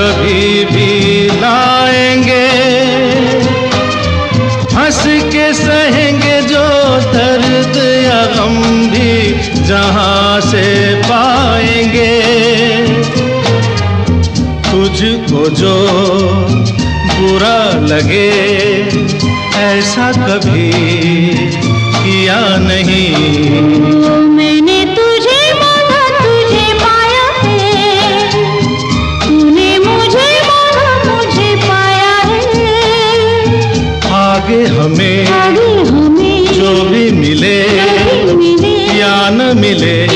कभी भी लाएंगे, हंस के सहेंगे जो दर्द या गम भी जहां से पाएंगे। तुझको जो बुरा लगे ऐसा कभी किया नहीं। मैंने तुझे मांगा तुझे पाया है, तूने मुझे मांगा मुझे पाया है। आगे हमें जो भी मिले या न मिले